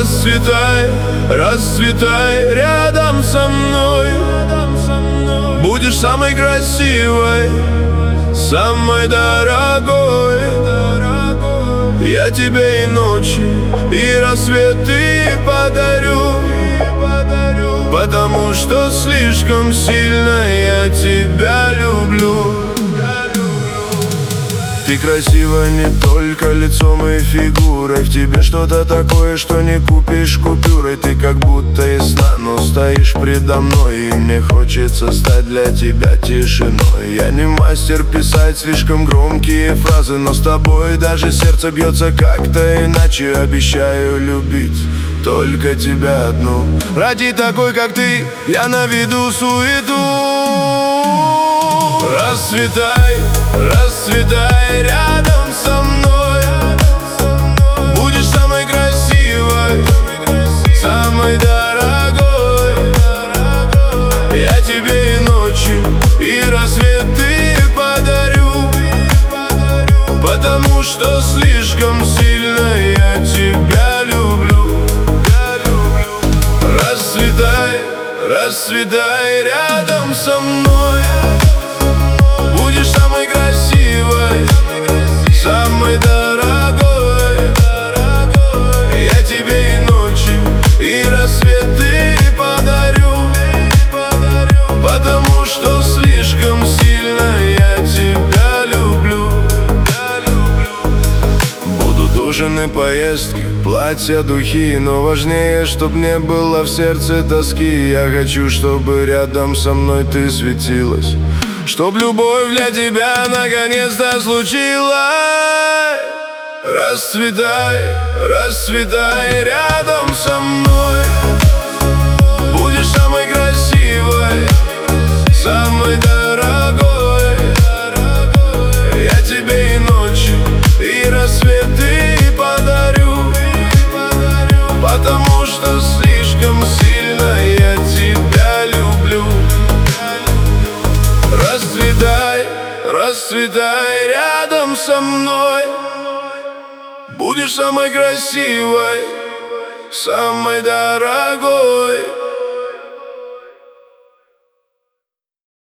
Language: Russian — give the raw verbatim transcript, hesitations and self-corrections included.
Расцветай, расцветай рядом со мной. Будешь самой красивой, самой дорогой. Я тебе и ночи, и рассветы подарю, потому что слишком сильно я тебя люблю. Ты красива не только лицом и фигурой. В тебе что-то такое, что не купишь купюрой. Ты как будто ясна, но стоишь предо мной, и мне хочется стать для тебя тишиной. Я не мастер писать слишком громкие фразы, но с тобой даже сердце бьется как-то иначе. Обещаю любить только тебя одну. Ради такой, как ты, я наведу суету. Расцветай, расцветай рядом со мной. Будешь самой красивой, самой дорогой. Я тебе и ночи, и рассветы подарю, потому что слишком сильно я тебя люблю. Расцветай, расцветай рядом со мной. Будешь самой красивой, самой дорогой. Я тебе и ночи, и рассветы подарю, потому что слишком сильно я тебя люблю. Будут ужины, поездки, платья, духи, но важнее, чтоб не было в сердце тоски. Я хочу, чтобы рядом со мной ты светилась, чтоб любовь для тебя наконец-то случилась. Расцветай, расцветай рядом со мной. Будешь самой красивой, самой дорогой. Я тебе и ночи, и рассветы подарю, потому что слишком сильно я тебя люблю. Расцветай, расцветай рядом со мной. Будешь самой красивой, самой дорогой.